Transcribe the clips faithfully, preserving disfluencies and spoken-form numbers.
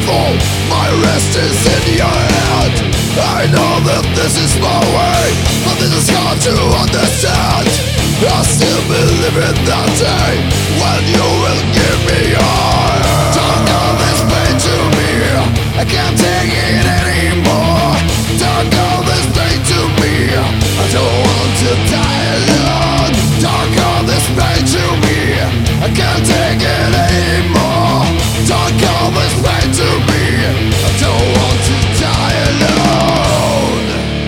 fall, my rest is in your hand. I know that this is my way, but this is hard to understand. I still believe in that day when you will give me your hand. Don't call this pain to me, I can't take it anymore. Don't call this pain to me, I don't want to die alone. Don't call this pain to me, I can't take it anymore. Don't call this pain to me, I don't want to die alone.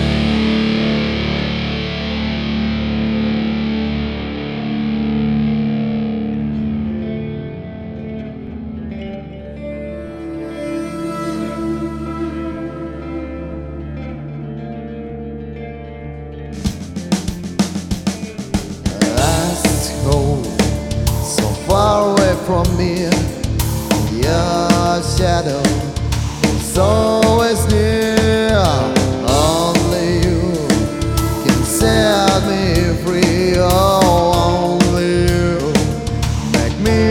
Last hope, so far away from me. Your shadow is always near. Only you can set me free. Oh, only you make me